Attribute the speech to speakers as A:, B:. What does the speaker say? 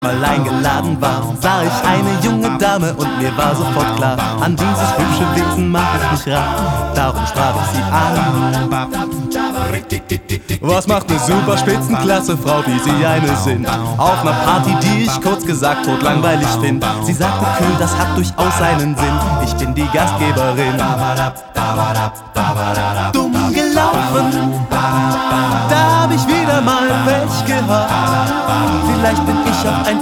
A: Mal eingeladen war, sah ich eine junge Dame und mir war sofort klar, an dieses hübsche Wesen mach ich mich rar. Darum sprach ich sie an. Was macht ne super Spitzenklasse Frau, wie sie eine sind? Auf ner Party, die ich kurz gesagt totlangweilig find. Sie sagte kühl, das hat durchaus seinen Sinn. Ich bin die Gastgeberin. Dumm gelaufen, da hab ich wieder mal Pech gehabt. Vielleicht bin ich auch ein